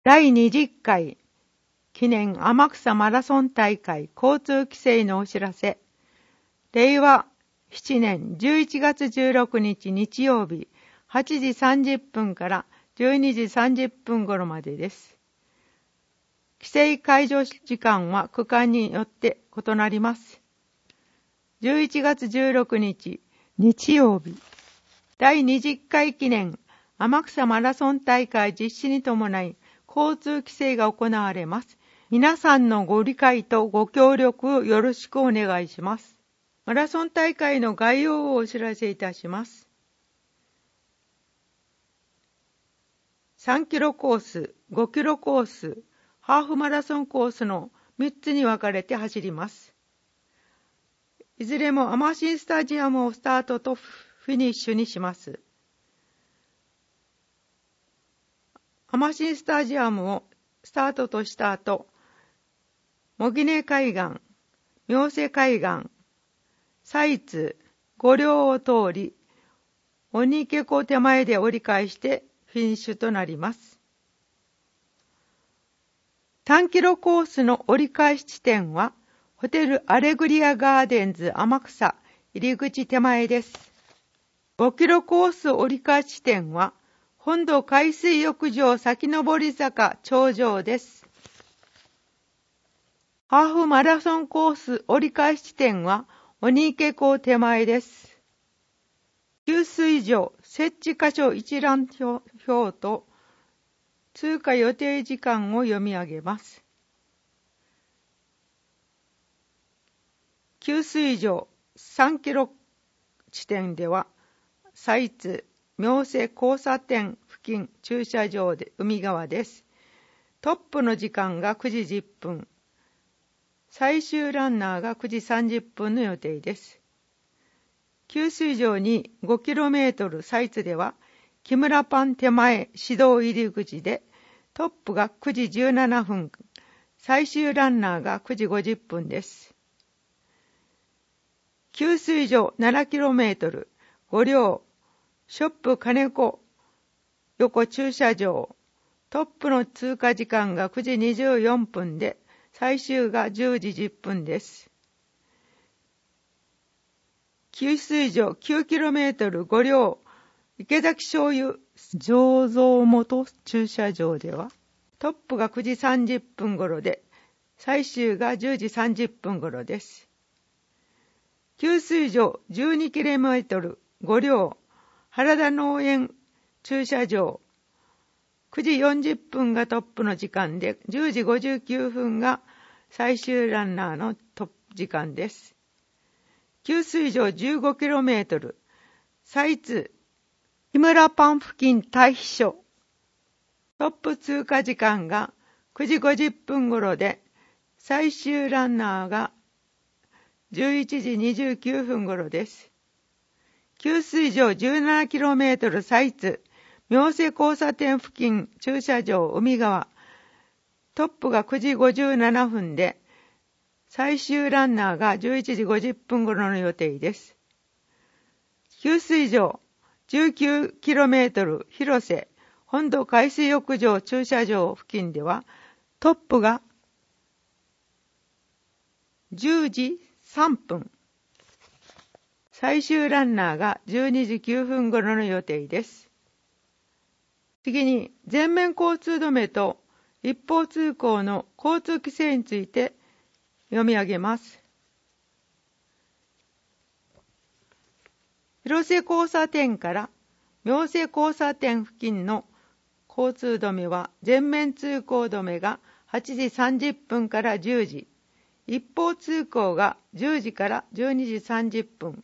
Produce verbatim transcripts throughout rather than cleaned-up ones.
だいにじゅっかい記念天草マラソン大会交通規制のお知らせ。れいわななねんじゅういちがつじゅうろくにち日曜日はちじさんじゅっぷんからじゅうにじさんじゅっぷん頃までです。規制解除時間は区間によって異なります。じゅういちがつじゅうろくにち日曜日、だいにじゅっかい記念天草マラソン大会実施に伴い交通規制が行われます。皆さんのご理解とご協力をよろしくお願いします。マラソン大会の概要をお知らせいたします。さんキロコース、ごキロコース、ハーフマラソンコースのみっつに分かれて走ります。いずれもアマシンスタジアムをスタートとフィニッシュにします。アマシンスタジアムをスタートとした後、茂木海岸、妙瀬海岸、サ津、五稜を通り、鬼池湖手前で折り返してフィニッシュとなります。さんキロコースの折り返し地点は、ホテルアレグリアガーデンズ天草入り口手前です。ごキロコース折り返し地点は、本土海水浴場先登坂頂上です。ハーフマラソンコース折り返し地点は鬼池港手前です。給水所設置箇所一覧表と通過予定時間を読み上げます。給水所さんキロ地点では、サ津妙瀬交差点付近駐車場で海側です。トップの時間がくじじゅっぷん。最終ランナーがくじさんじゅっぷんの予定です。給水場に ごキロメートル サ津では、木村パン手前指導入り口で、トップがくじじゅうななふん、最終ランナーがくじごじゅっぷんです。給水場 ななキロメートル、五稜、ショップ金子横駐車場、トップの通過時間がくじにじゅうよんぷんで、最終がじゅうじじゅっぷんです。給水場 きゅうキロメートル 五稜、池崎醤油醸造元駐車場では、トップがくじさんじゅっぷん頃で、最終がじゅうじさんじゅっぷん頃です。給水場 じゅうにキロメートル 五稜、原田農園駐車場、くじよんじゅっぷんがトップの時間で、じゅうじごじゅうきゅうふんが最終ランナーのトップ時間です。給水場 じゅうごキロメートル、サ津、木村パン付近退避所、トップ通過時間がくじごじゅっぷん頃で、最終ランナーがじゅういちじにじゅうきゅうふん頃です。給水場 じゅうななキロメートル サ津、妙瀬交差点付近駐車場海側、トップがくじごじゅうななふんで、最終ランナーがじゅういちじごじゅっぷん頃の予定です。給水場 じゅうきゅうキロメートル 広瀬、本土海水浴場駐車場付近では、トップがじゅうじさんぷん、最終ランナーがじゅうにじきゅうふん頃の予定です。次に、全面交通止めと一方通行の交通規制について読み上げます。広瀬交差点から妙瀬交差点付近の交通止めは、全面通行止めがはちじさんじゅっぷんからじゅうじ、一方通行がじゅうじからじゅうにじさんじゅっぷん、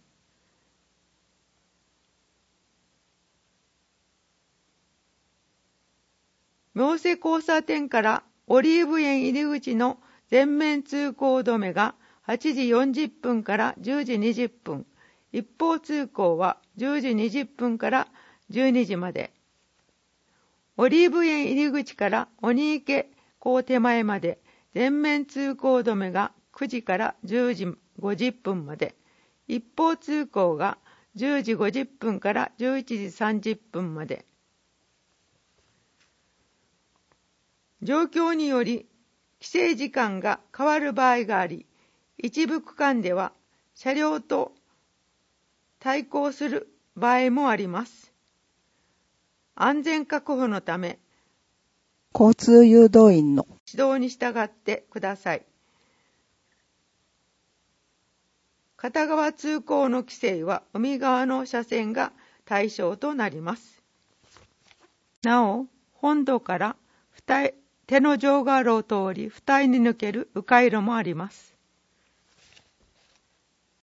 妙瀬交差点からオリーブ園入り口の全面通行止めがはちじよんじゅっぷんからじゅうじにじゅっぷん、一方通行はじゅうじにじゅっぷんからじゅうにじまで。オリーブ園入り口から鬼池港手前まで全面通行止めがくじからじゅうじごじゅっぷんまで。一方通行がじゅうじごじゅっぷんからじゅういちじさんじゅっぷんまで。 状況により規制時間が変わる場合があり、一部区間では車両と対向する場合もあります。安全確保のため、 交通誘導員の指導に従ってください。片側通行の規制は海側の車線が対象となります。なお、本土から手の上側路を通り、二重に抜ける迂回路もあります。